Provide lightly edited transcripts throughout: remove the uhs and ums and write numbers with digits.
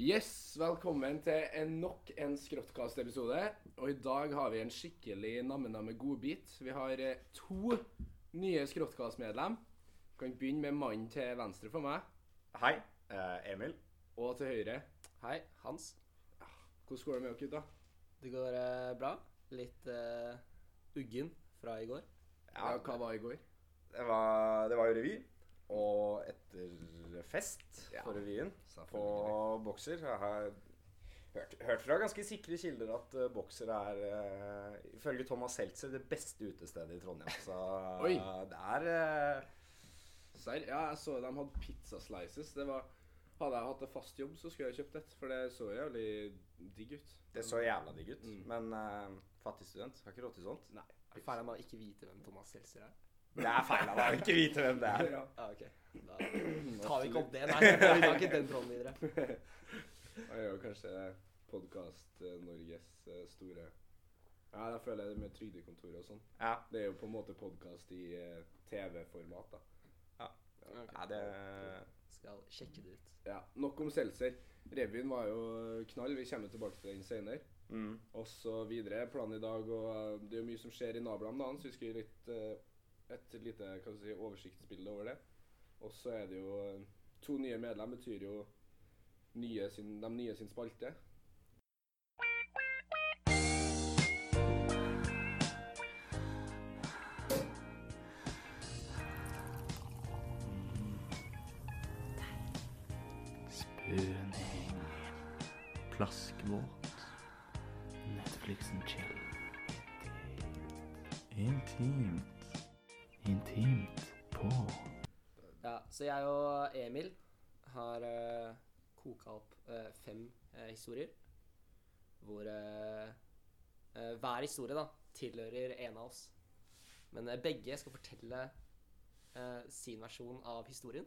Yes, velkommen til nok en Skråttkast-episode. Og i dag har vi en skikkelig namme godbit. Vi har to nye Skråttkast-medlem. Kan begynne med mannen til venstre for meg. Hei, Emil. Og til høyre. Hei, Hans. Hvordan går det med dere, gutta? Det går bra. Litt uggen fra i går. Ja, hva var i går? Det var jo revy, og etter fest Ja, på revyen på selvfølgelig. Bokser. Jeg har hørt fra ganske sikre kilder at Bokser ifølge Thomas Seltzer, det beste utestedet i Trondheim. Så Oi. det er Serr? Ja, jeg så de hadde pizza slices. Hadde jeg hatt en fast jobb, så skulle jeg kjøpt et. For det så jævlig digg ut. Det så jævla digg ut, Mm. men fattig student har ikke råd til sånt. Nei. Feil av meg å ikke vite hvem Thomas Seltzer er. Det er feil av deg å ikke vite hvem det er. Ja. Ja, ok. Da tar vi ikke opp det. Nei, vi tar ikke den tråden videre. Jeg gjør kanskje podcast Norges store. Ja, da føler jeg det med trygdekontor og sånn. Ja, Det er jo på en måte podcast i TV-format, da. Ok. ja det Skal sjekke det ut. Ja, nok om Seltzer. Revyen var jo knall. Vi kommer tilbake til den senere. Og så videre. Planen i dag, og det er jo mye som skjer i naboland da, så vi skal gi et lite hva skal jeg si, oversiktsbilde over det. Og så er det jo to nye medlem, betyr jo de nye sin spalte. Spøning, plaskvåt, Netflixen chill. Intimt på. Ja, så jeg og Emil har koket opp 5 historier. Hvor hver historie da tilhører en av oss. Men begge skal fortelle sin versjon av historien.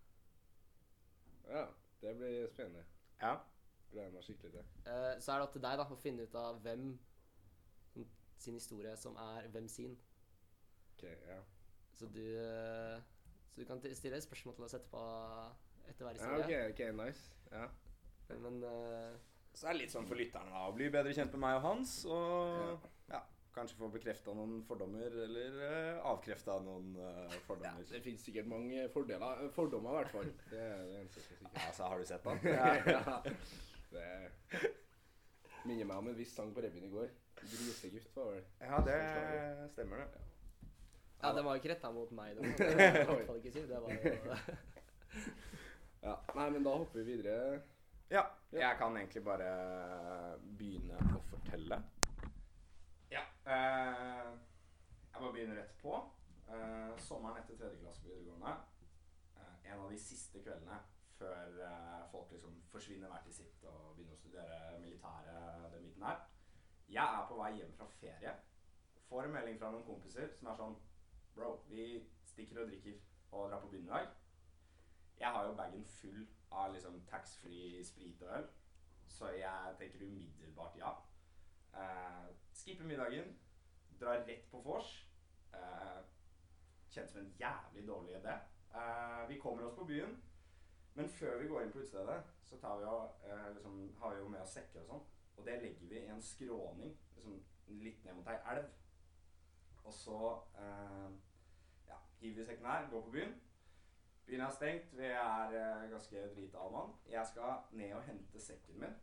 Ja, det blir spennende. Ja. Gleder meg skikkelig til. Så er det opp til deg da å finne ut av hvem sin historie som er hvem sin. Ok, ja. Så du kan stille et spørsmål til oss etterpå etter hver Ja, historie. ok, nice. Ja. Men Så det er litt sånn for lytterne da, å bli bedre kjent med meg og Hans, og ja, kanskje få bekreftet noen fordommer, eller avkreftet noen Ja, fordommer. det finnes sikkert mange fordommer i hvert fall. Det er det eneste som er sikkert. Ja, så har du sett den? Ja. Det minner meg om en viss sang på revyen i går. Grisegutt var vel. Ja, det stemmer det. ja, det var jo ikke rettet mot meg. Det kan jeg i hvert fall ikke si. Det var jo Ja, nei, men da hopper vi videre. Ja, jeg kan egentlig bare begynne å fortelle. Ja, jeg bare begynner rett på. Sommeren etter 3. klasse på videregående. En av de siste kveldene før folk liksom forsvinner hver til sitt og begynner å studere militæret den biten her. Jeg er på vei hjem fra ferie. Får en melding fra noen kompiser som er sånn: Bro, vi stikker og drikker og drar på byen i dag. Jeg har jo bagen full av liksom tax-free sprit og øl, så jeg tenker umiddelbart ja. Skipper middagen, drar rett på vors. Kjent som en jævlig dårlig idé. Vi kommer oss på byen, men før vi går inn på utstedet, så har vi jo med oss sekker og sånn, og det legger vi i en skråning, liksom litt ned mot ei elv. Og så hiver vi sekken her, går på byen. Byen er stengt, vi er ganske drita av mann. Jeg skal ned og hente sekken min.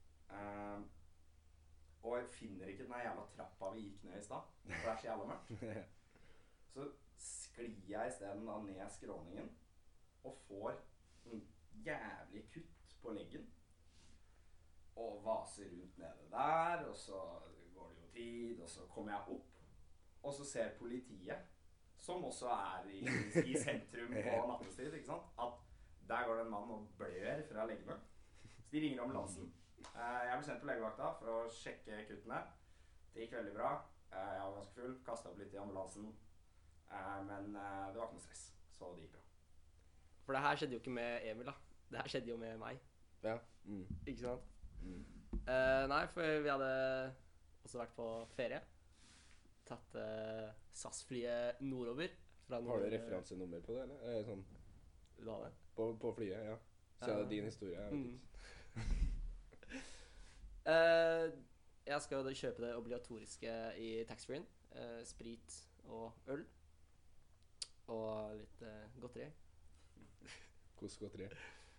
Og jeg finner ikke den jævla trappa vi gikk ned i stad, for det er så jævla mørkt. Så sklir jeg i stedet da ned skråningen, og får en jævlig kutt på leggen. Og vaser rundt nede der, og så går det jo tid, og så kommer jeg opp. Og så ser politiet, som også er i sentrum på nattestid, ikke sant? At der går det en mann og blør fra leggene. Så de ringer ambulansen. Jeg ble sendt på legevakta for å sjekke kuttene. Det gikk veldig bra. Jeg var ganske full, kastet opp litt i ambulansen. Men det var ikke noe stress, så det gikk bra. For det her skjedde jo ikke med Emil da. Det her skjedde jo med meg. Ja. Ikke sant? Nei, for vi hadde også vært på ferie. Tatt SAS-flyet nordover. Har du referansenummer på det, eller? Sånn, Du har det? på flyet, ja. Så er det din historie, jeg vet ikke. Jeg skal jo kjøpe det obligatoriske i taxfree-en. Sprit og øl. Og litt godteri. Hvordan godteri?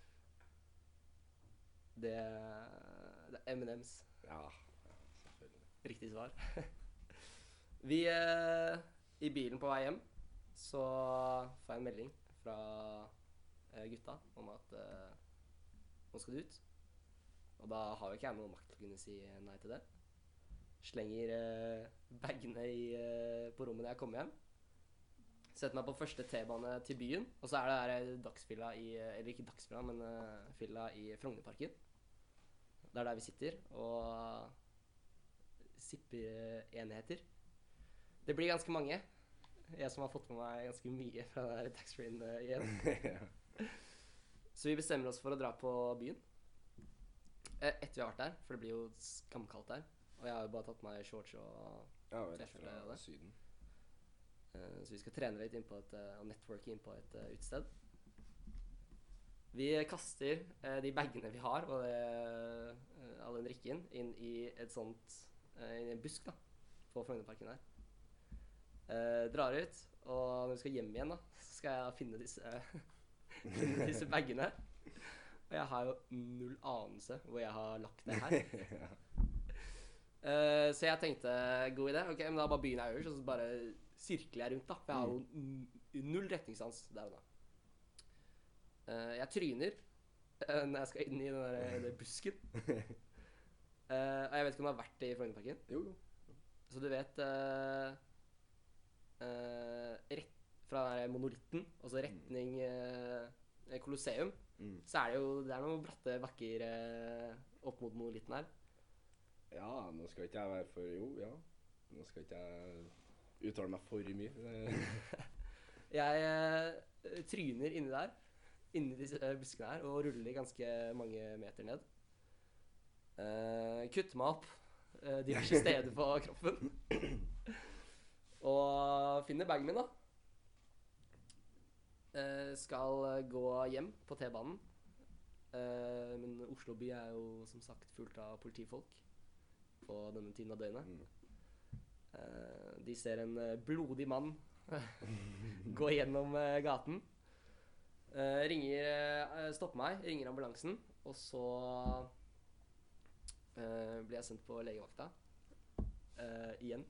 Det er M&M's. Ja, selvfølgelig. Riktig svar. Vi i bilen på vei hjem så får jeg en melding fra gutta om at nå skal du ut. Og da har jo ikke jeg noen makt til å kunne si nei til det. Slenger bagene på rommet når jeg kommer hjem. Setter meg på første T-bane til byen, og så er det der dagsfylla eller ikke dagsfylla, men fylla i Frognerparken. Det er der vi sitter og sipper enheter. Det blir ganske mange. Jeg som har fått med meg ganske mye fra den der taxfree-en igjen. Så vi bestemmer oss for å dra på byen. Etter vi har vært der, for det blir jo skamkaldt der. Og jeg har jo bare tatt meg shorts og T-skjorte fra Syden. Så vi skal trene litt inn på og networke inn på et utested. Vi kaster de bagene vi har og all den drikken inn i inn i en busk da, på Frognerparken der. Drar ut, og når vi skal hjem igjen da, så skal jeg finne disse bagene. Og jeg har jo null anelse hvor jeg har lagt det her. Så jeg tenkte, god idé, ok, men da bare begynner jeg øverst, og så bare sirkler jeg rundt da, for jeg har jo null retningssans der og da. Jeg tryner når jeg skal inn i den der busken. Og jeg vet ikke om du har vært i Frognerparken? Jo. Så du vet, rett fra den der monolitten, og så retning Colosseum, så er det er noen bratte bakker opp mot monolitten her. Ja, nå skal ikke jeg være nå skal ikke jeg uttale meg for mye. Jeg tryner inni disse buskene her, og ruller ganske mange meter ned. Kutter meg opp diverse steder på kroppen. Og finner bagen min da. Skal gå hjem på T-banen. Men Oslo by er jo som sagt fullt av politifolk på denne tiden av døgnet. De ser en blodig mann gå gjennom gaten. Stopper meg, ringer ambulansen, og så blir jeg sendt på legevakta igjen.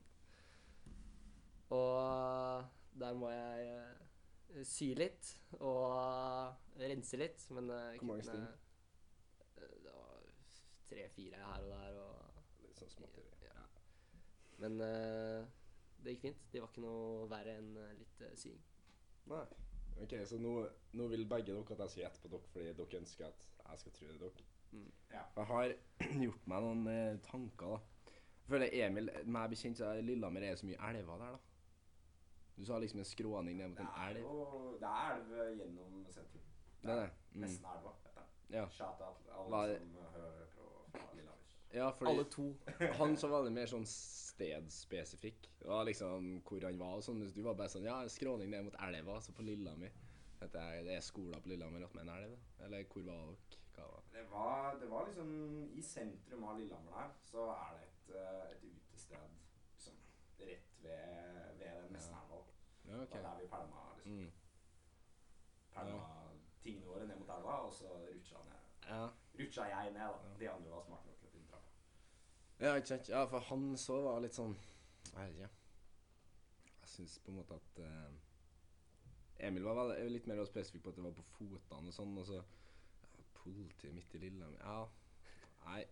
Og der må jeg sy litt og rense litt, men hvor mange sting? Det var 3-4 her og der, og litt sånn småtteri. ja. Men det gikk fint. Det var ikke noe verre enn litt sying. Nei. Ok, så nå vil begge dere at jeg skal gjette på dere, fordi dere ønsker at jeg skal tro det dere. Ja. Jeg har gjort meg noen tanker da. Jeg føler Emil, meg bekjent, så Lillehammer er så mye elver der da. Du sa liksom en skråning ned mot en elv. Det er elv gjennom sentrum. Det er det. Nesten elva, vet jeg. Ja. Shout-out til alle som hører på fra Lillehammer. Ja, fordi Alle to. han så var det mer sånn stedspesifikk. Det var liksom hvor han var og sånn. Du var bare sånn, ja, skråning ned mot elva, så på Lillehammer. Det er skoler på Lillehammer at med en elv, da. Eller hvor var dere? Hva var det? Det var liksom, i sentrum av Lillehammer der, så er det et utested liksom, rett ved den nesten elva. Ja, ok. Det var der vi pælma liksom. Pælma tingene våre ned mot elva, og så rutsja jeg ned da. De andre var smarte nok til å trappa. Ja, ikke sant. Ja, for han så var litt sånn, jeg vet ikke. Jeg synes på en måte at Emil var litt mer spesifikk på at det var på fotene og sånn, og så politiet midt i Lillehammer. Ja, nei.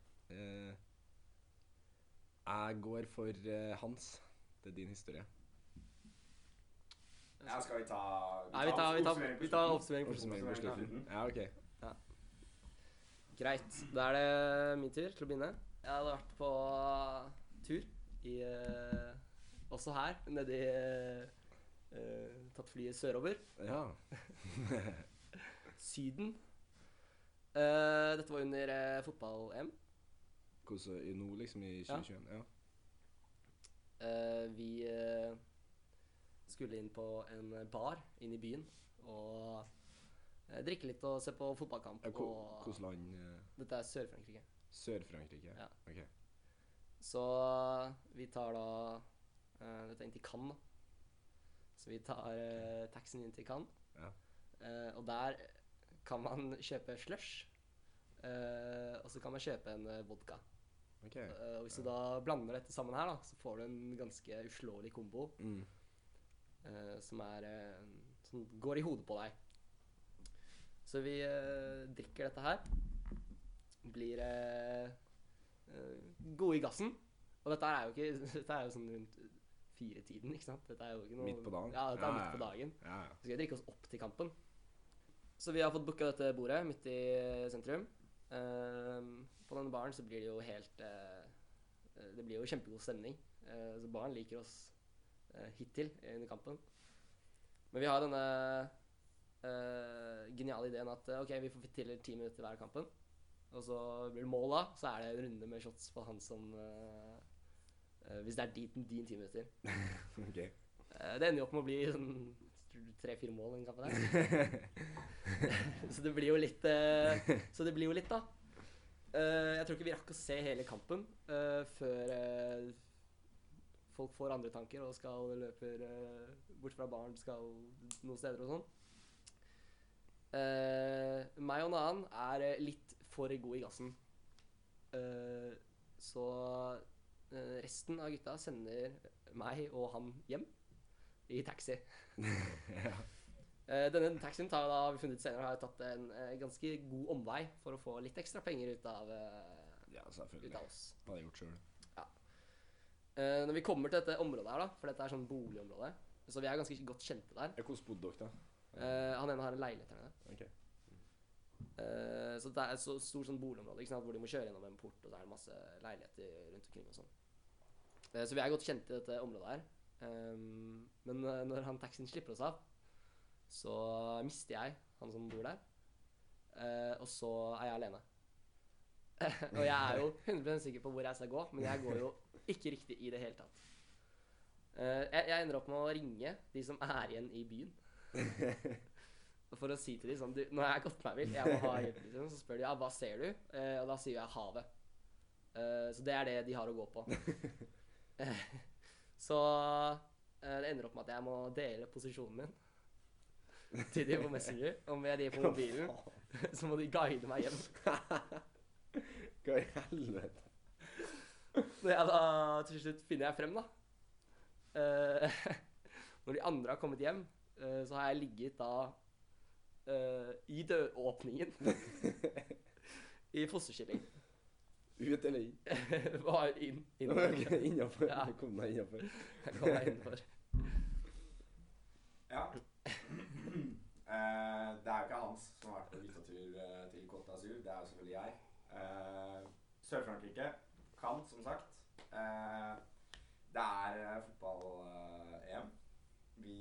Jeg går for Hans. Det er din historie. Ja, skal vi ta... Nei, vi tar oppsummering på slutten. Ja, ok. Ja. Greit, da er det min tur til å begynne. Jeg hadde vært på tur også her, nede tatt flyet sørover. Ja. Syden. Dette var under fotball-EM. Hvordan i nå liksom i 2021? Ja. Vi skulle inn på en bar inn i byen og drikke litt og se på fotballkamp. Hvordan land? Dette Sør-Frankrike. Sør-Frankrike? Ja. Ok. Så vi tar da dette inn til Cannes, da. Så vi tar taxien inn til Cannes. Ja. Og der kan man kjøpe slush, og så kan man kjøpe en vodka. Ok. Og hvis du da blander dette sammen her, da, så får du en ganske uslåelig kombo som går i hodet på deg. Så vi drikker dette her, blir gode i gassen. Og dette er jo sånn rundt 4-tiden, ikke sant? Dette er jo ikke noe... Midt på dagen? Ja, dette er midt på dagen. Ja. Så skal vi drikke oss opp til kampen. Så vi har fått booket dette bordet midt i sentrum. På denne baren så blir det jo helt... det blir jo kjempegod stemning. Så baren liker oss hittil under kampen. Men vi har denne geniale ideen at ok, vi får til 10 minutter hver kampen. Og så blir det mål da, så er det en runde med shots på han som... hvis det er din 10 minutter. Ok. Det ender jo opp med å bli sånn 3-4 mål i den kampen der. Så det blir jo litt da. Jeg tror ikke vi rakk å se hele kampen før folk får andre tanker og løper bort fra baren, skal noen steder og sånn. Meg og en annen er litt for god i gassen. Så resten av gutta sender meg og han hjem i taxi. Ja. Denne taxien har vi funnet ut senere, har tatt en ganske god omvei for å få litt ekstra penger ut av selvfølgelig. oss. Det hadde jeg gjort selv. Ja. Når vi kommer til dette området her da, for dette er sånn boligområde, så vi er ganske godt kjente der. Hvordan bodde dere da? Han ene har en leilighet her nede. Ok. Så det er et så stort sånn boligområde, ikke sant, hvor de må kjøre gjennom en port, og så er det masse leiligheter rundt omkring og sånn. Så vi er godt kjent i dette området her. Men når han taxien slipper oss av, så mister jeg han som bor der. Og så er jeg alene. Og jeg er jo 100% sikker på hvor jeg skal gå, men jeg går jo ikke riktig i det hele tatt. Jeg ender opp med å ringe de som er igjen i byen. For å si til dem sånn, nå har jeg gått meg vill, jeg må ha hjelp, liksom. Så spør de, ja, hva ser du? Og da sier jeg havet. Så det er det de har å gå på. Så det ender opp med at jeg må dele posisjonen min til de på Messenger, og med de på mobilen, så må de guide meg hjem. Hva i helvete? Når jeg da til slutt finner jeg frem da. Når de andre har kommet hjem, så har jeg ligget da i døråpningen i fosterskilling. Ut eller inn? Var inn. Ok, innenfor. Ja. Du kom deg innenfor. Jeg kom meg innenfor. Ja. Det er jo ikke Hans som har vært på guttetur til Côte d'Azur, det er jo selvfølgelig jeg. Sør-Frankrike, Cannes som sagt. Det er fotball-EM. Vi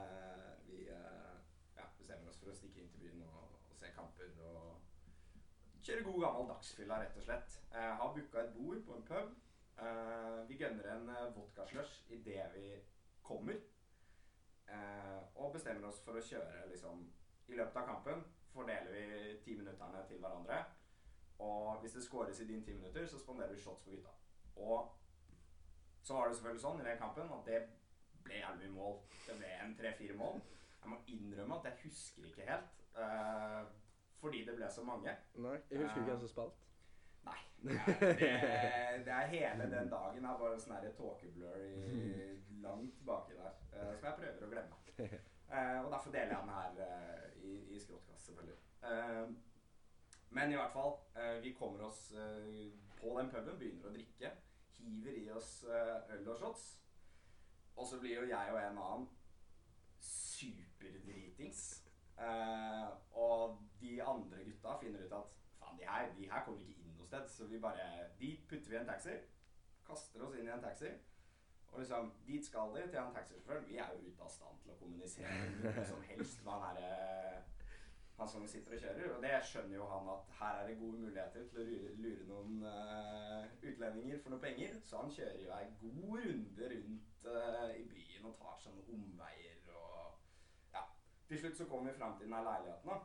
bestemmer oss for å stikke inn til byen og se kamper og kjøre god gammel dagsfylla, rett og slett. Har booket et bord på en pub. Vi gønner en vodka-slush i det vi kommer. Og bestemmer oss for å kjøre liksom, i løpet av kampen fordeler vi 10 minutterne til hverandre, og hvis det skåres i din 10 minutter så spanderer vi shots på gutta. Og så var det selvfølgelig sånn i den kampen at det ble jævlig mye mål. Det ble en 3-4 mål. Jeg må innrømme at jeg husker ikke helt fordi det ble så mange. Nei, jeg husker ikke hvem som spilte. Nei, det er hele den dagen er bare sånn her tåkeblur langt baki der, som jeg prøver å glemme. Og derfor deler jeg den her i skråttkast, selvfølgelig. Men i hvert fall, vi kommer oss på den puben, begynner å drikke, hiver i oss øl og shots, og så blir jo jeg og en annen superdritings. Og de andre gutta finner ut at faen, de her kommer ikke inn noe sted, så de putter vi i en taxi, kaster oss inn i en taxi, og liksom, dit skal de til en taxisjåfør. Vi er jo ute av stand til å kommunisere noe som helst med han som sitter og kjører, og det skjønner jo han at her er det gode muligheter til å lure noen utlendinger for noe penger, så han kjører jo en god runde rundt i byen og tar sånne omveier og ja. Til slutt så kommer vi frem til denne leiligheten da,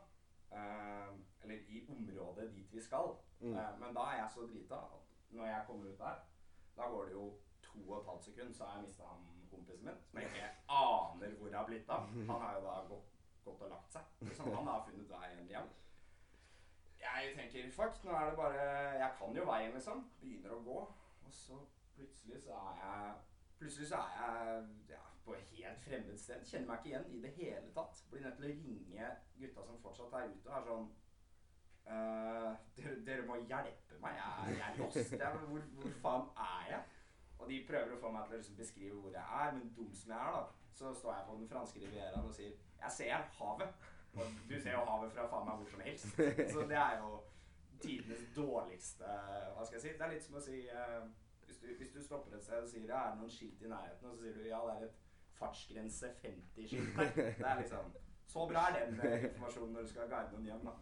eller i området dit vi skal. Men da er jeg så drita at når jeg kommer ut der, da går det jo 2,5 sekunder, så har jeg mistet han kompisen min, som jeg ikke aner hvor jeg har blitt av. Han har jo da gått og lagt seg. Liksom, han har funnet veien hjem. Jeg tenker, fuck, nå er det bare, jeg kan jo veien liksom, begynner å gå, og så plutselig så er jeg ja, på et helt fremmed sted, kjenner meg ikke igjen i det hele tatt. Blir nødt til å ringe gutta som fortsatt er ute og er sånn, dere må hjelpe meg, jeg er lost, hvor faen er jeg? Og de prøver å få meg til å liksom beskrive hvor jeg er, men dum som jeg er da, så står jeg på den franske rivieraen og sier, jeg ser havet. Og du ser jo havet fra faen meg hvor som helst. Så det er jo tidenes dårligste, hva skal jeg si? Det er litt som å si, hvis du stopper et sted og sier, ja, er det noen skilt i nærheten? Og så sier du, ja, det er et fartsgrense 50-skilt der. Det er liksom, så bra er den informasjonen når du skal guide noen hjem da.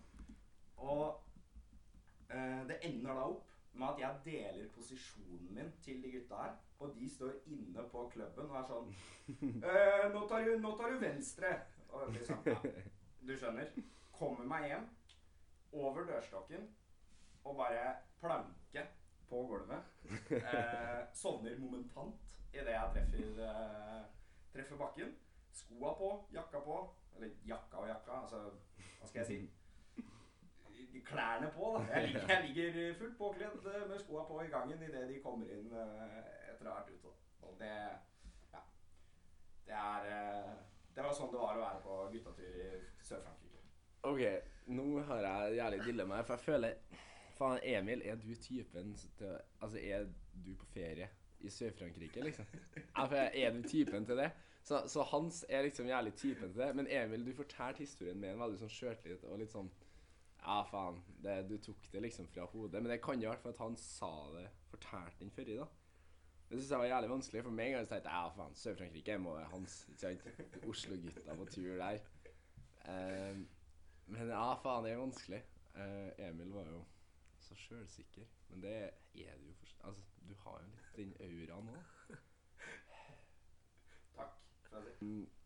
Og det ender da opp med at jeg deler posisjonen min til de gutta her, og de står inne på klubben og er sånn, nå tar du venstre. Og liksom, ja. Du skjønner, kommer meg hjem over dørstokken og bare planke på gulvet. Sovner momentant i det jeg treffer bakken. Skoa på, jakka på, eller jakka og jakka, altså, hva skal jeg si? Klærne på da. Jeg ligger fullt påkledd med skoa på i gangen i det de kommer inn etter å ha vært ute. Og det, ja, det var sånn det var å være på guttatur i Sør-Frankrike. Ok, nå har jeg jævlig dilemma her, for jeg føler, faen Emil, er du typen til, altså er du på ferie i Sør-Frankrike liksom? Er du typen til det? Så Hans er liksom jævlig typen til det, men Emil, du fortalte historien med en veldig sånn skjørtligt og litt sånn, ja faen, du tok det liksom fra hodet, men det kan jo i hvert fall at han sa det, fortalte den før i da. Det synes jeg var jævlig vanskelig, for meg en gang så tenkte jeg, ja faen, Sør-Frankrike må være Hans, ikke sant? Oslo-gutta på tur der. Men ja faen, det er vanskelig. Emil var jo så selvsikker, men det er du jo, altså, du har jo litt den auraen også. Takk, Fredrik.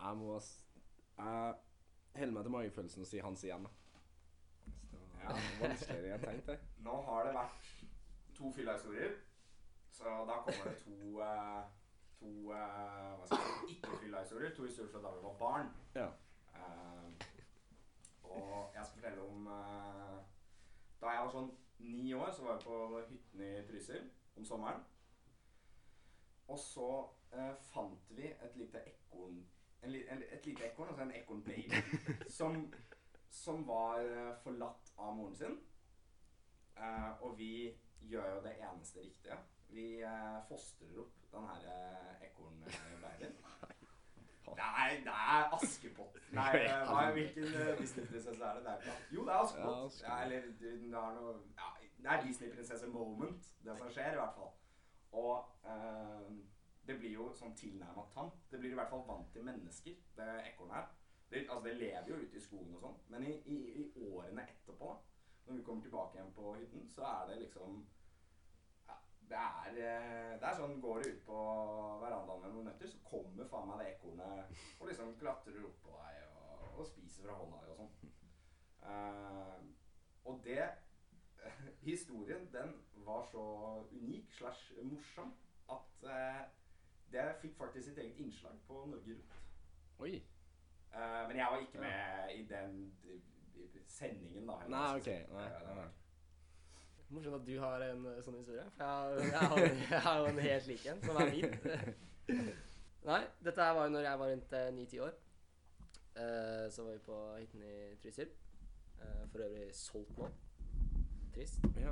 Jeg holder meg til magefølelsen og sier Hans igjen da. Ja, vanskeligere jeg tenkte. Nå har det vært 2 fylla-historier, så da kommer det to hva skal jeg si, ikke fylla-historier, 2 historier fra da vi var barn. Ja. Og jeg skal fortelle om, da jeg var sånn 9 år, så var jeg på hytten i Trysil om sommeren. Og så fant vi et lite ekorn, altså en ekornbaby, som var forlatt av moren sin, og vi gjør jo det eneste riktige. Vi fostrer opp den her ekornbabyen. Nei, det er Askepott. Nei, hvilken Disney-prinsesse er det? Det er ikke. Jo, det er Askepott. Ja, eller det er Disney-prinsesse moment, det som skjer i hvert fall. Og det blir jo sånn tilnærmet tamt. Det blir i hvert fall vant til mennesker, det ekornet her. Det lever jo ute i skogen og sånn, men i årene etterpå, når vi kommer tilbake igjen på hytten, så er det liksom, ja, det er sånn, går du ut på verandaen med noen nøtter, så kommer faen meg det ekornet og liksom klatrer opp på deg og spiser fra hånda deg og sånn. Og historien, den var så unik / morsom at det fikk faktisk sitt eget innslag på Norge Rundt. Oi! Men jeg var ikke med i den sendingen da. Nei, ok. Nei. Morsomt at du har en sånn historie, for jeg har jo en helt lik en, som er min. Nei, dette her var jo når jeg var rundt 9-10 år. Så var vi på hytten i Trysil. For øvrig solgt nå. Trist. Ja.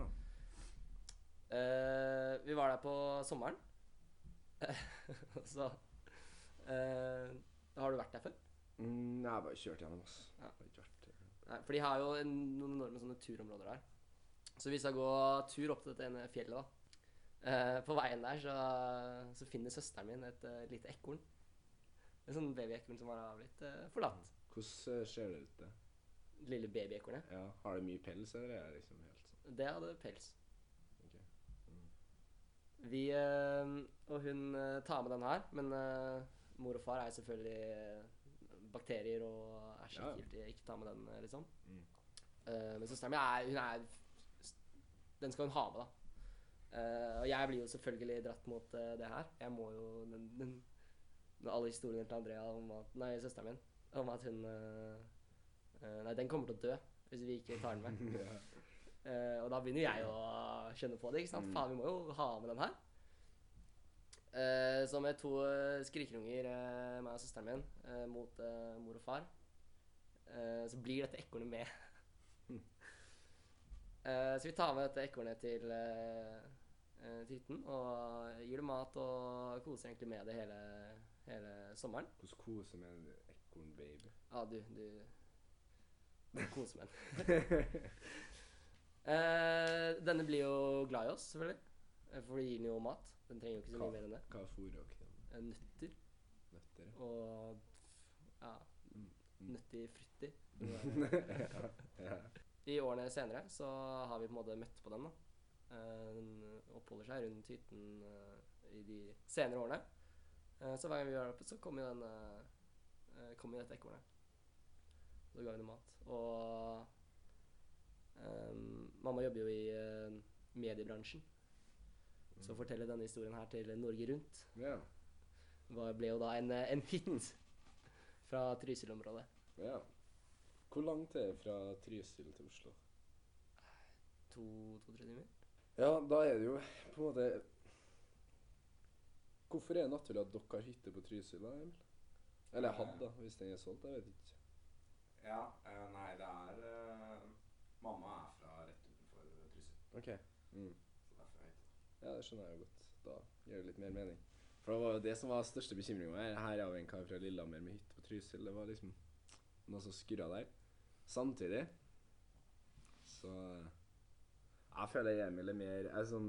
Vi var der på sommeren. Så har du vært der før? Nei, jeg har bare kjørt gjennom oss. Ja. Nei, for de har jo noen enorme sånne turområder der. Så vi skal gå tur opp til dette ene fjellet da. På veien der så finner søsteren min et lite ekorn. En sånn babyekorn som har blitt forlatt. Hvordan ser det ut det? Lille babyekornet. Ja, har det mye pels eller er det liksom helt sånn? Det hadde pels. Ok. Vi og hun tar med den her, men mor og far er selvfølgelig bakterier og er skikkelig ikke ta med den liksom. Men søsteren min den skal hun ha med, da. Og jeg blir jo selvfølgelig dratt mot det her. Jeg må jo når alle historiene til Andrea søsteren min, om at hun nei, den kommer til å dø hvis vi ikke tar den med. Og da begynner jeg å skjønne på det, ikke sant? Faen, vi må jo ha med den her. Så med 2 skrikerunger, meg og søsteren min, mot mor og far, så blir dette ekornet med. Så vi tar med dette ekornet til hytten, og gir det mat og koser egentlig med det hele sommeren. Hvordan koser med en ekorn-baby? Ja, du koser med den. Denne blir jo glad i oss, selvfølgelig. For vi gir den jo mat. Den trenger jo ikke så mye mer enn det. Hva fôrer dere den? Nøtter. Nøtter? Og ja, nøtter frutti. Ja. I årene senere så har vi på en måte møtt på den, da. Den oppholder seg rundt hytten i de senere årene. Så hver gang vi gjør det oppe, så kommer jo dette ekornet. Så ga vi det mat. Og mamma jobber jo i mediebransjen. Så å fortelle denne historien her til Norge Rundt ble jo da en hit fra Trysil-området. Ja. Hvor langt er det fra Trysil til Oslo? 2-3 timer. Ja, da er det jo på en måte... Hvorfor er det naturlig at dere har hytte på Trysil da, Emil? Eller hadde da, hvis den er solgt, jeg vet ikke. Ja, nei, det mamma fra rett utenfor Trysil. Ok. Så derfor er jeg hytte. Ja, det skjønner jeg jo godt. Da gjør det litt mer mening. For det var jo det som var største bekymringen her. Her er jo en kar fra Lillehammer med hytte på Trysil. Det var liksom noe som skurret der. Samtidig så jeg føler Emil er mer sånn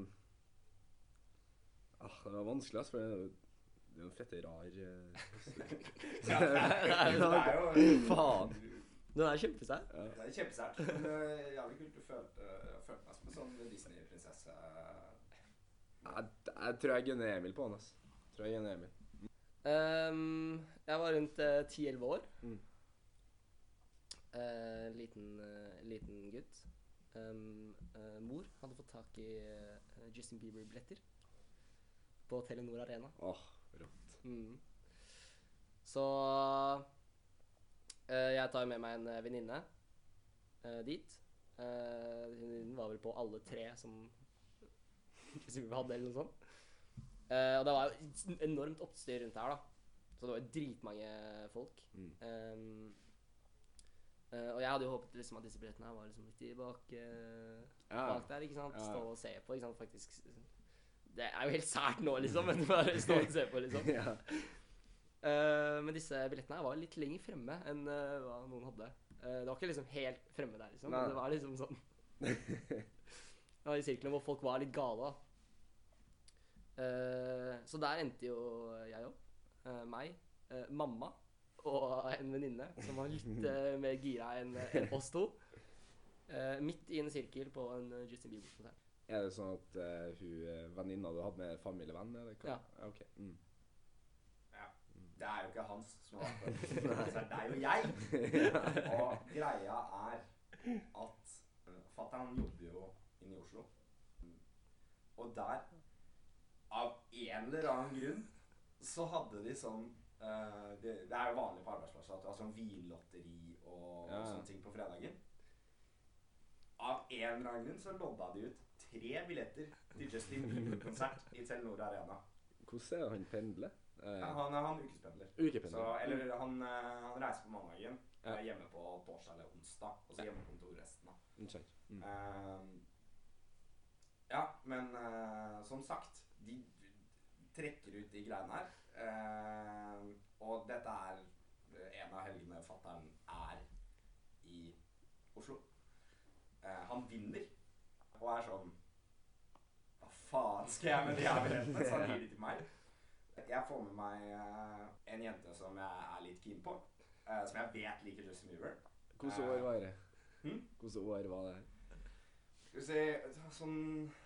det var vanskelig, for det er jo en fette rar Det er jo faen. Den er kjempesær. Ja. Det er kjempesært. Men jævlig kult. Du følte meg som en sånn Disney-prinsesse. Jeg tror jeg gunner Emil på han, altså. Jeg var rundt 10-11 år. Liten gutt. Mor hadde fått tak i Justin Bieber-billetter på Telenor Arena. Rått. Så jeg tar med meg en venninne dit. Venninnen var vel på alle 3 som Justin Bieber hadde, eller noe sånt. Og det var jo enormt oppstyr rundt her, da. Så det var jo dritmange folk. Og jeg hadde jo håpet liksom at disse billettene her var liksom litt bak der, ikke sant? Stå og se på, ikke sant? Faktisk, det er jo helt sært nå, liksom, men bare stå og se på, liksom. Men disse billettene her var litt lenger fremme enn hva noen hadde. Det var ikke liksom helt fremme der, liksom. Men det var liksom sånn det var i sirkelen hvor folk var litt gale, da. Så der endte jo jeg opp. Meg, mamma og en venninne som var litt mer gira enn oss 2. Midt i en sirkel på en Justin Bieber-konsert. Er det sånn at venninna du hadde med familievenn? Eller hva? Ja. Ok. Ja. Det er jo ikke hans som har vært på det. Det er deg og jeg. Og greia er at fatteren jobber jo inne i Oslo. Og der, av en eller annen grunn, så hadde de sånn det er jo vanlig på arbeidsplasser at du har sånn vinlotteri og sånne ting på fredagen. Av en eller annen grunn så lodda de ut 3 billetter til Justin Bieber-konsert i Telenor Arena. Hvordan er det han pendler? Han ukespendler. Ukependler. Så, eller han reiser på mandagen, hjemme på torsdag eller onsdag, og så hjemme på kontor resten da. Ja, men som sagt, de trekker ut de greiene her. Og dette er en av helgene fatteren er i Oslo. Han vinner og er sånn, hva faen skal jeg med de her billettene? Så han gir de til meg. Jeg får med meg en jente som jeg er litt keen på, som jeg vet liker Justin Bieber. Hvordan år var det? Hvordan år var det her? Skal vi se, sånn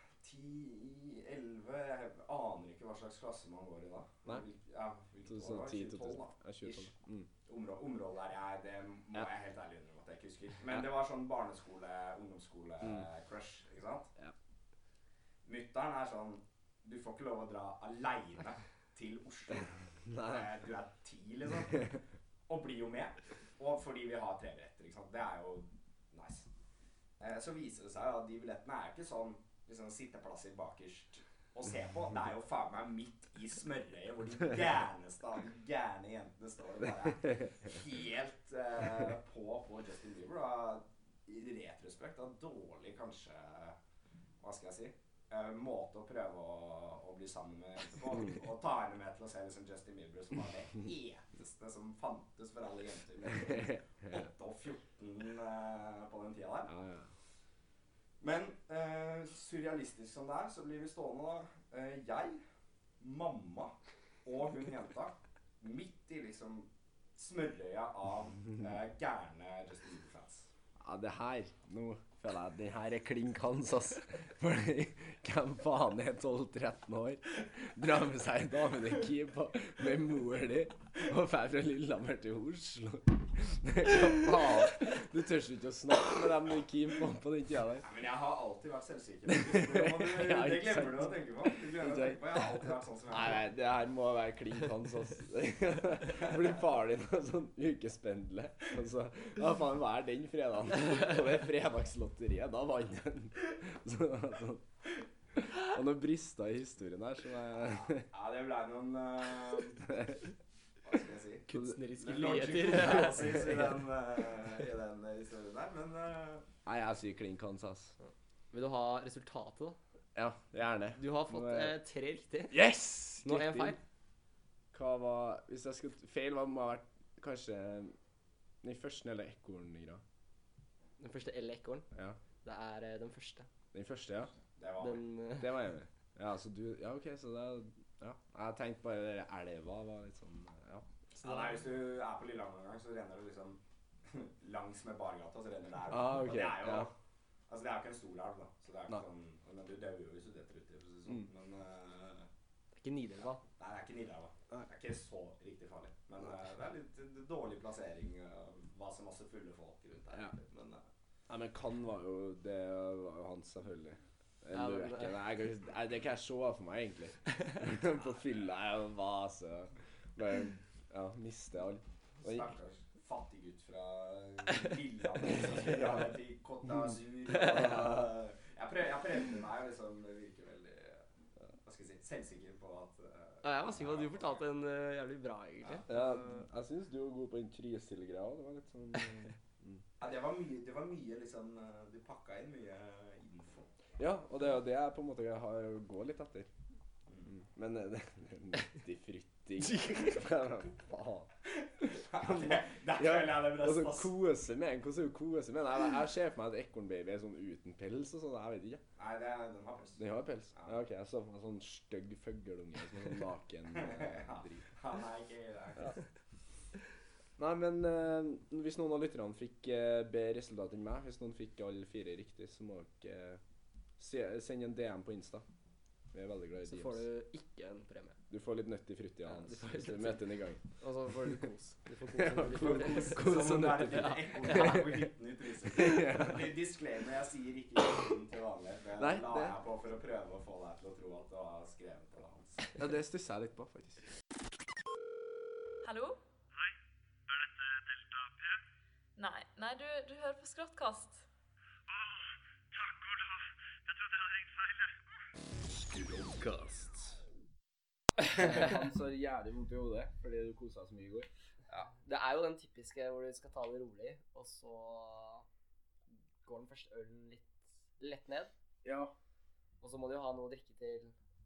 10-11, jeg aner ikke hva slags klasse man går i da. Nei? Ja, 2010-2012 da. 2012. Området der det må jeg helt ærlig innrømme at jeg ikke husker. Men det var sånn barneskole, ungdomsskole-crush, ikke sant? Ja. Mutteren sånn, du får ikke lov å dra alene til Oslo. Nei. Du 10, liksom. Og blir jo med. Og fordi vi har 3 billetter, ikke sant? Det jo nice. Så viser det seg at de billettene ikke sånn liksom, sitteplasser bakerst og se på. Det jo faen meg midt i smørøyet hvor de gærneste av de gærne jentene står og bare helt på Justin Bieber. Og i retrospekt dårlig kanskje, hva skal jeg si, måte å prøve å bli sammen med jenter på. Og ta henne med til å se liksom Justin Bieber som var det heteste som fantes for alle jenter. 8 og 14 på den tida der. Ja. Men surrealistisk som det så blir vi stående da. Jeg, mamma og hun jenta midt i liksom smørøya av gærne Justin Bieber-fans. Ja, det her, nå føler jeg, det her klink hans, ass. Fordi hvem faen 12-13 år drar med seg en dame i Kipa med mor di og fer fra Lillehammer til Oslo. Hva faen? Du tør ikke å snakke med dem i Kipa på den tida der. Ja, men jeg har alltid vært selvsikker. Det glemmer du å tenke på. Jeg har alltid vært sånn som jeg Nei, det her må være klink hans, ass. Fordi far din var sånn ukespendle. Og så, ja faen, hva den fredagen? Og det fredagslotteriet, da vant den. Sånn. Og noen brister i historien her som Ja, det ble noen hva skal jeg si? Kunstneriske friheter i den historien der, men Nei, jeg sier klink hans, ass. Vil du ha resultatet da? Ja, gjerne. Du har fått 3 riktig. Yes! Nå en feil. Hva var, hvis jeg skulle feil, hva må ha vært kanskje den første eller ekorn-gira? Den første eller ekorn? Ja. Det den første. Den første, ja. Det var jeg med. Ja, så du, ja, ok, så det ja. Jeg tenkte bare det elva var litt sånn, ja. Ja, nei, hvis du på Lillehammer en gang, så renner du liksom langs med Bargata, så renner det her. Ah, ok, og det jo, ja. Altså det jo ikke en stor elv da, så det jo ikke Nei. sånn, men du dør jo hvis du detter uti, for å si det sånn, men Det ikke Nidelva. nei, det ikke Nidelva. Det ikke så riktig farlig, men det litt dårlig plassering, var så masse fulle folk rundt der, Ja. men Nei, men kan var jo, det var jo hans selvfølgelig. Ja, men- Det kan jeg se for meg egentlig. På fylla jeg var så, bare, ja, miste alt. stakkars fattig gutt fra Lillehammer som skulle dra til Côte d'Azur. Jeg prøvde meg å liksom virke veldig, hva skal jeg si, selvsikker på at Ja, jeg var sikker på at du fortalte en jævlig bra, egentlig. Ja, jeg synes du var god på en Trysil-greia, det var litt sånn... Ja, det var mye liksom, du pakket inn mye info. Ja, og det jo det jeg på en måte har gå litt etter. Men det nyttig frytting. Faen. Det føler jeg det Og så best, ass. kose med en, hvordan kose med en? Jeg ser for meg at ekornbaby sånn uten pels og sånn, jeg vet ikke. Nei, den har pels. Den har pels? Ja, ok, jeg så for meg sånn stygg føggelunge som sånn naken drit. Ja, nei, ikke det. Nei, men hvis noen av lytterne fikk bedre resultat enn meg, hvis noen fikk alle 4 riktig, så må dere sende en DM på Insta. Vi veldig glad i Så DMs. får du ikke en premie. Du får litt nøtt i frutti av Ja, hans, du får hvis du litt møter den i gang. Og så får du kos. Du får Ja, kos. kos Som og om det nøtt. et ekorn på hytten i Trysil. Disclaimer, jeg sier ikke hytten til vanlig. Det Nei, la det- jeg på for å prøve å få deg til å tro at du har skrevet på det hans. Ja, det stusser jeg litt på, faktisk. Hallo? Hei, dette Delta P? Nei, du hører på Skråttkast. Takk og lov. Jeg trodde jeg hadde ringt feil. Han så jævlig vondt i hodet, fordi du koset så mye i går. Ja. Det jo den typiske hvor du skal ta det rolig, og så går den første ølen litt lett ned. Ja. Og så må du jo ha noe å drikke til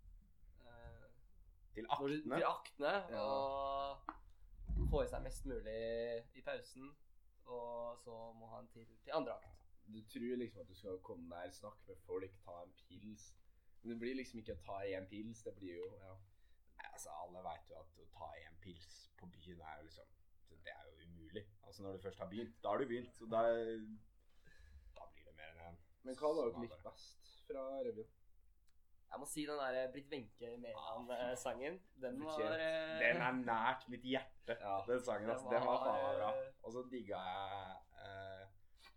Til til aktene, Ja. og få i seg mest mulig i pausen, og så må ha en til andre akt. Du tror liksom at du skal komme der, snakke med folk, ta en pils. Men det blir liksom ikke å ta en pils, det blir jo, ja. Nei, altså, alle vet jo at å ta en pils på byen jo liksom, det jo umulig. Altså, når du først har begynt, da har du begynt, så da blir det mer enn en. Men hva var dere likt best fra revyen? Jeg må si den der Britt Wenche Mæland-sangen, den var... Den nært mitt hjerte, Ja. den sangen, altså. Den var faen meg bra. Og så digget jeg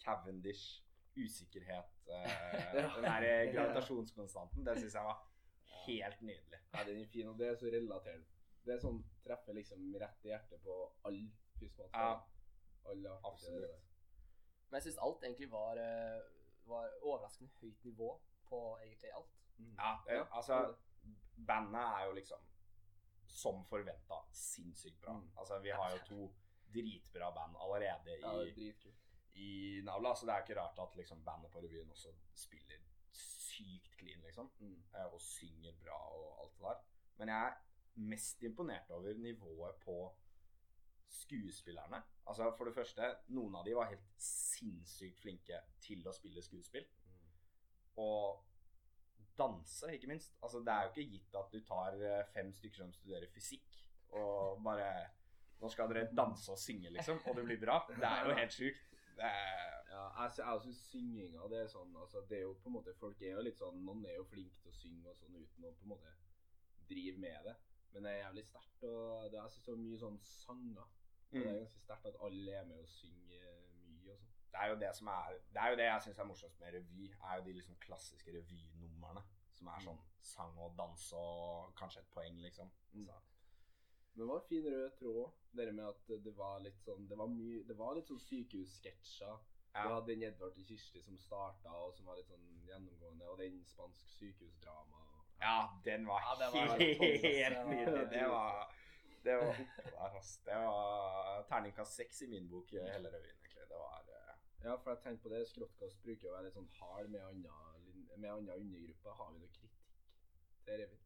Cavendish, usikkerhet, den der gravitasjonskonstanten, det synes jeg var helt nydelig. Ja, den er fin, og det er så relatert. Det er sånn, treffer liksom rett i hjertet på all fysmat. Ja, alle, absolutt. Men jeg synes alt egentlig var overraskende høyt nivå på egentlig alt. Ja, altså, bandet er jo liksom, som forventet, sinnssykt bra. Altså, vi har jo 2 dritbra band allerede i Navla, så det er ikke rart at liksom bandet på revyen også spiller sykt clean, liksom, og synger bra og alt det der. Men jeg er mest imponert over nivået på skuespillerne. Altså, for det første, noen av de var helt sinnssykt flinke til å spille skuespill. Og danse, ikke minst. Altså, det er jo ikke gitt at du tar 5 stykker som studerer fysikk, og bare, nå skal dere danse og synge, liksom, og det blir bra. Det er jo helt sykt. Ja, jeg synes synginga, det er sånn, altså, det er jo på en måte, folk er jo litt sånn, noen er jo flinke til å synge og sånn, uten å på en måte drive med det. Men det er jævlig sterkt, og jeg synes det er mye sånn sanger. Og det er ganske sterkt at alle er med og synger mye og sånn. Det er jo det jeg synes er morsomst med revy, er jo de liksom klassiske revynumrene, som er sånn sang og dans og kanskje et poeng, liksom. Så. Men det var en fin rød tråd, det med at det var litt sånn, det var litt sånn sykehussketsjer. Ja. Du hadde den Edvard og Kirsti som startet, og som var litt sånn gjennomgående, og den spansk sykehusdrama. Ja, den var helt nydelig. Det var oppe der, ass. Det var terningkast 6 i min bok, hele revyen, egentlig. Det var... Ja, for jeg tenkte på det, Skråttkast bruker å være litt sånn hard med andre undergrupper. Har vi noe kritikk til revyen?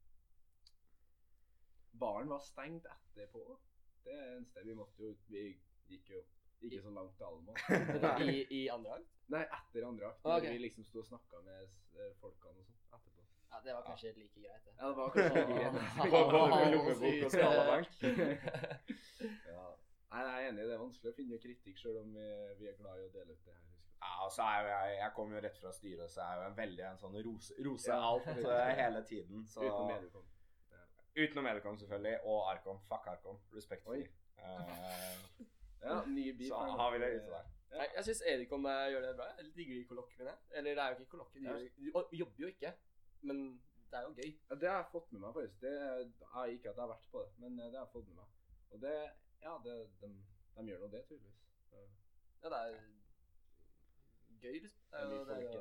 Baren var stengt etterpå. Det er eneste vi gikk jo ikke så langt til Alma. I andre akt? Nei, etter andre akt. Okay. Vi liksom stod og snakket med folkene og sånn etterpå. Ja, det var kanskje like greit, det. Ja, det var kanskje like greit. Både lommebok og skalabank. Ja. Nei, jeg er enig, det er vanskelig å finne kritikk selv om vi er glad i å dele ut det her. Ja, og så er jo jeg kommer jo rett fra styret, så er jo en sånn rose alt hele tiden. Så... Utenom Medicom. Utenom Medicom selvfølgelig, og Arkom. Fuck Arkom. Respekt for ja, ny bil. Så har vi det ute der. Ja. Jeg synes Edicom gjør det bra. Jeg digger de kollokviene. Eller det er jo ikke kollokviene, de jobber jo ikke. Men det er jo gøy. Ja, det har jeg fått med meg faktisk. Det er ikke at jeg har vært på det, men det har jeg fått med meg. Og det, ja, de gjør noe det, tydeligvis. Ja, det er gøy, liksom. Det er jo det,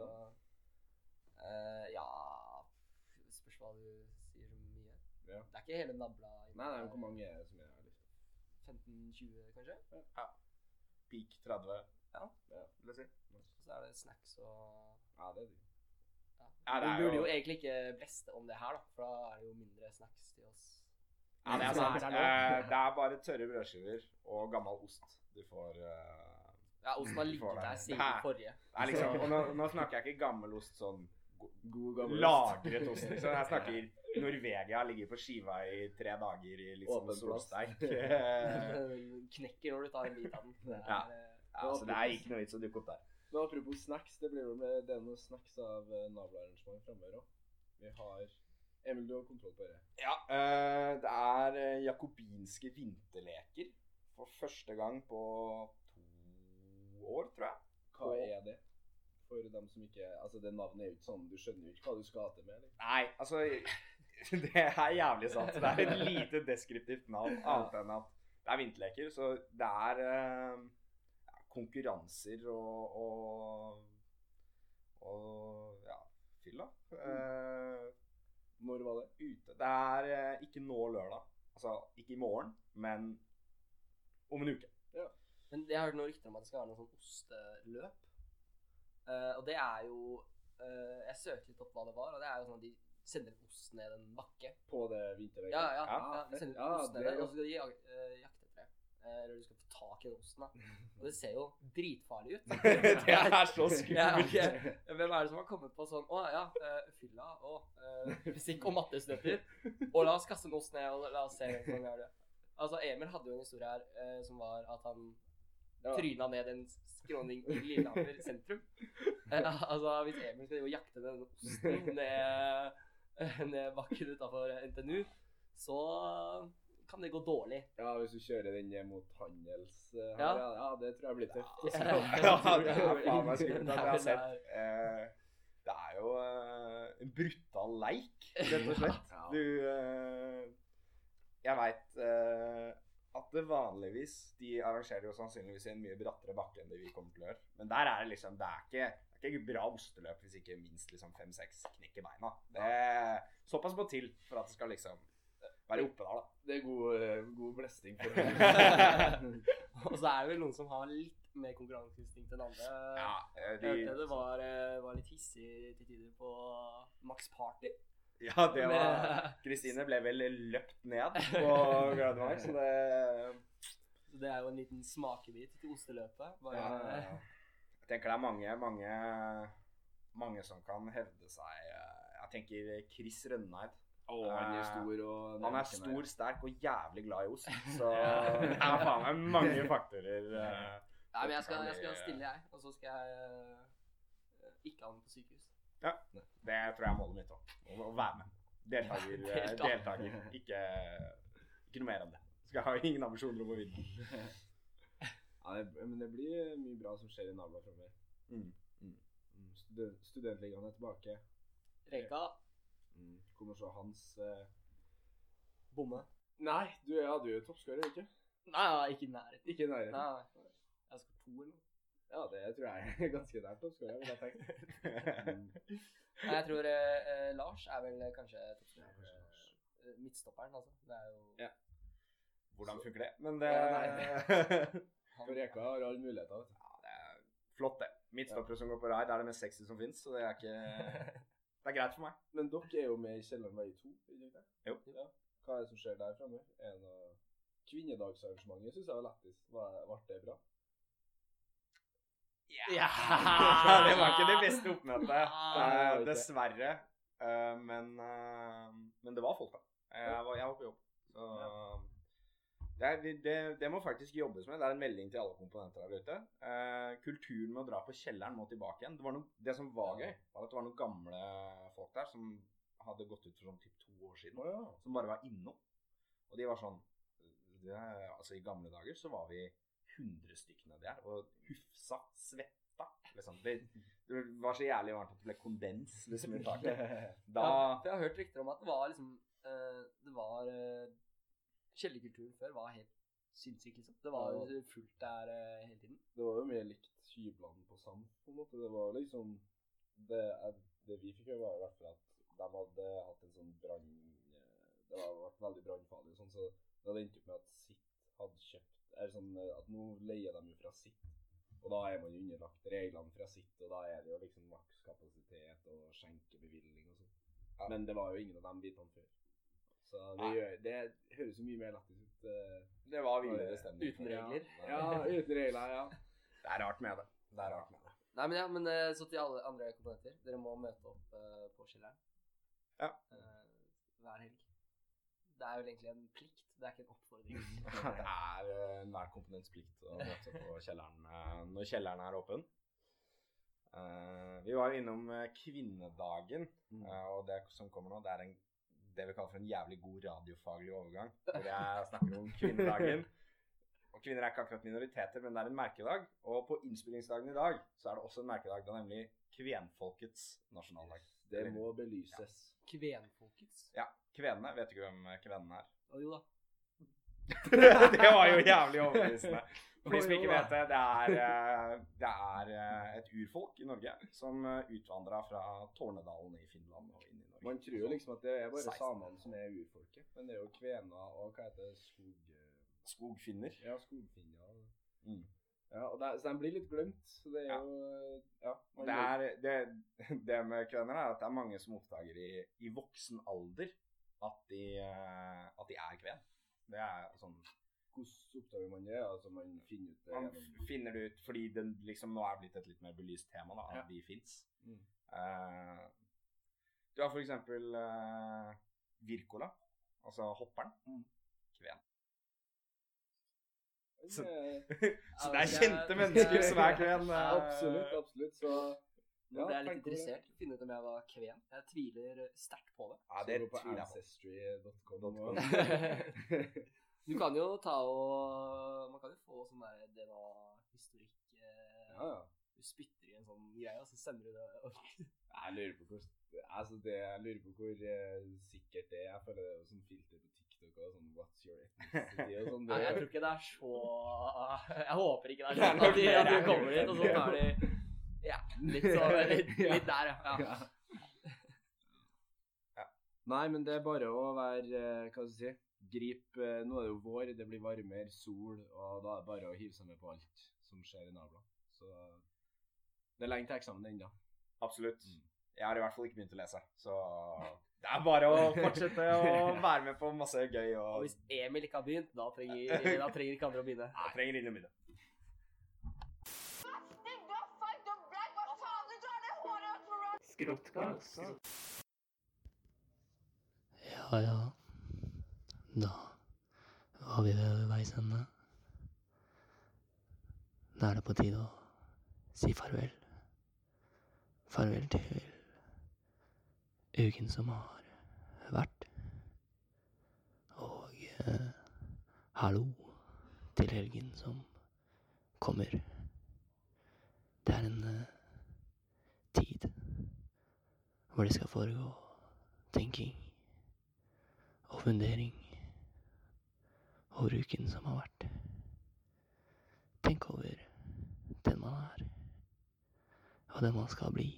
ja, spørs hva du sier så mye. Ja. Det er ikke hele nabla. Nei, hvor mange er det som er her, liksom? 15-20, kanskje? Ja. Peak 30. Ja, vil jeg si. Så er det snacks og... Ja, det er det. Ja, vi burde jo egentlig ikke bleste om det her, da, for da er det jo mindre snacks til oss. Ja, det er sant. Det er bare tørre brødskiver og gammel ost du får... Ja, osten har ligget der siden forrige. Det er liksom, og nå snakker jeg ikke gammel ost sånn god gammel lagret ost, liksom. Jeg snakker Norvegia, ligger på skiva i 3 dager i liksom solsteik. Knekker når du tar en bit av den. Ja, så det er ikke noe vits å dukke opp der. Men apropos snacks, det blir jo med noen snacks av naboarrangement fremover også. Vi har... Emil, du har kontroll på det. Ja, det er jakobinske vinterleker for første gang på 2 år, tror jeg. Hva er det? For dem som ikke... Altså, det navnet er jo ikke sånn, du skjønner jo ikke hva du skal til med, eller? Nei, altså, det er jævlig sant. Det er et lite deskriptivt navn, annet enn at det er vinterleker, så det er... konkurranser og ja, fyll da. Når var det? Ute. Det er ikke nå lørdag. Altså, ikke i morgen, men om en uke. Ja. Men jeg har hørt noen rykter om at det skal være noen sånn osteløp. Og det er jo... jeg søkte litt opp hva det var, og det er jo sånn at de sender ost ned en bakke. På det vinterleker? Ja, de sender ost ned, og så skal de jakte etter det. Eller du skal få tak i den osten, da. Og det ser jo dritfarlig ut. Det er så skummelt. Ja, hvem er det som har kommet på sånn, fylla, fysikk og mattestøtter, og la oss kaste en ost ned, og la oss se hvem som gjør det. Altså, Emil hadde jo en historie her, som var at han tryna ned en skråning i Lillehammer sentrum. Altså, hvis Emil skal jo jakte den osten ned bakken utenfor NTNU, så kan det gå dårlig. Ja, hvis du kjører den ned mot handels her, Ja. ja, det tror jeg blir tøft. Ja. Ja, det faen meg skummelt at jeg har sett. Det jo en brutal leik, rett og slett. Ja. Jeg vet at det vanligvis, de arrangerer jo sannsynligvis i en mye brattere bakke enn det vi kommer til å gjøre. Men der det liksom, det ikke bra osteløp hvis ikke minst liksom 5-6 knekker beina. Det såpass må til for at det skal liksom være oppe der da. Det god blesting for Og så det vel noen som har litt mer konkurranseinstinkt enn andre. Ja, Jeg hørte det var litt hissig til tider på Max Party. Ja, det var Kristine ble vel løpt ned på Gradmark, så det jo en liten smakebit til osteløpet. Jeg tenker det mange som kan hevde seg. Jeg tenker Chris Rønneid. Han stor og Han stor, sterk og jævlig glad i ost. Så det faen meg mange faktorer. Nei, men jeg skal stille, jeg. Og så skal jeg ikke ha den på sykehus. Ja, det tror jeg er målet mitt også. Å være med. Deltaker. Ikke noe mer om det. Skal ha ingen ambisjoner om å vinne. Ja, men det blir mye bra som skjer i Nabla fremover. Studentligaen tilbake. Reka. Kommer så Hans Bomme. Nei, du hadde jo toppskårer, ikke? Nei, ikke i nærheten. Ikke i nærheten? Nei, jeg skal 2 eller noe. Ja, det tror jeg ganske nært toppskårer, vil jeg tenke. Nei, jeg tror Lars vel kanskje toppskårer. Midtstopperen, altså. Det jo... Ja. Hvordan funker det? Men det... For Reka har alle muligheter, vet du. Ja, det flott det. Midtstoppere som går på raid, det det mest sexy som finnes, så det ikke... Det greit for meg. Men dere jo med i Kjelleren vei 2, ikke det? Jo. Ja. Hva det som skjer der fremme? En av kvinnedagsarrangementet synes jeg var lettis. Ble det bra? Ja! Det var ikke det beste oppmøtet, dessverre. Men det var folk da. Jeg var på jobb. Så det må faktisk jobbes med. Det en melding til alle komponenter der ute. Kulturen med å dra på kjelleren må tilbake igjen. Det som var gøy, var at det var noen gamle folk der som hadde gått ut for sånn typ 2 år siden, som bare var innom. Og de var sånn, altså i gamle dager så var vi 100 stykkene der, og hufsa, svetta, liksom. Det var så jævlig varmt at det ble kondens, liksom, i taket. Jeg har hørt rykter om at det var liksom, kjellerkulturen før var helt sinnssykt, liksom. Det var jo fullt der hele tiden. Det var jo mer likt hyblene på Sam, på en måte. Det var liksom, det vi fikk jo var i hvert fall at de hadde hatt en sånn brann, det hadde vært veldig brannfarlig og sånn, så det hadde endt opp med at Sitt hadde kjøpt, sånn at nå leier de jo fra Sitt, og da man jo underlagt reglene fra Sitt, og da det jo liksom makskapasitet og skjenkebevilling og sånn. Ja. Men det var jo ingen av de bitene før. Så det høres jo mye mer lettis ut. Det var villere stemning. Uten regler. Ja, uten regler, ja. Det rart med det. Nei, men så til alle andre komponenter. Dere må møte opp på kjelleren. Ja. Hver helg. Det jo egentlig en plikt, det ikke en oppfordring. Det enhver komponents plikt å møte på kjelleren når kjelleren åpen. Vi var innom kvinnedagen, og det som kommer nå, det det vi kaller for en jævlig god radiofaglig overgang, hvor jeg snakker om kvinnedagen. Og kvinner ikke akkurat minoriteter, men det en merkedag. Og på innspillingsdagen i dag, så det også en merkedag, det nemlig kvenfolkets nasjonaldag. Det må belyses. Ja. Kvenfolkets? Ja, kvenene. Vet du ikke hvem kvenene Jo da. Det var jo jævlig overbevisende. For de som ikke vet det, det et urfolk i Norge som utvandret fra Tornedalen i Finland og inn i Norge. Man tror jo liksom at det bare samene som urfolket, men det jo kvener og hva heter det, skogfinner. Ja, skogfinner. Ja, og så de blir litt glemt, så det jo, ja. Det med kvener at det mange som oppdager i voksen alder at de kven. Det sånn... Hvordan oppdager man det? Altså man finner ut det Man finner det ut fordi det liksom nå blitt et litt mer belyst tema da, at de finnes. Du har for eksempel Virkola, altså hopperen, kven. Så det kjente mennesker som kven. Absolutt, så... Nå ble jeg litt interessert i å finne ut om jeg var kven. Jeg tviler sterkt på det. Ja, det på ancestry.com. Du kan jo ta og Man kan jo få sånn der DNA-historikk. Ja. Du spytter i en sånn greie, og så sender du det. Jeg lurer på hvor sikkert det er. Jeg føler det er jo sånn filter på TikTok og sånn what's your ethnicity og sånn. Nei, jeg tror ikke det er så Jeg håper ikke det er sånn at de kommer dit, og så tar de litt der, ja. Nei, men det er bare å være, hva skal jeg si, nå er det jo vår, det blir varmere, sol, og da er det bare å hive seg med på alt som skjer i Nabla. Så det er lenge til eksamen enda. Absolutt. Jeg har i hvert fall ikke begynt å lese, så det er bare å fortsette å være med på masse gøy. Og hvis Emil ikke har begynt, da trenger ikke andre å begynne. Nei, trenger ingen å begynne. Skråttkast. Ja. Da var vi ved veis ende. Da er det på tide å si farvel. Farvel til uken som har vært. Og hallo til helgen som kommer. Det er en tid hvor det skal foregå tenking og fundering over uken som har vært. Tenk over den man er, og den man skal bli.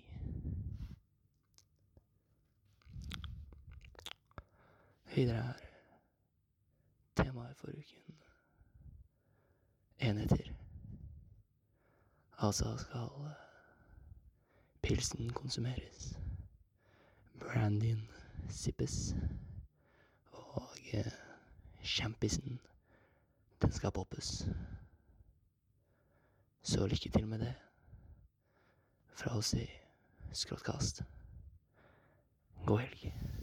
Videre er temaet for uken enheter. Altså skal pilsen konsumeres, brandyen sippes, og kjempisen, den skal poppes. Så lykke til med det. Fra oss i Skråttkast. God helg.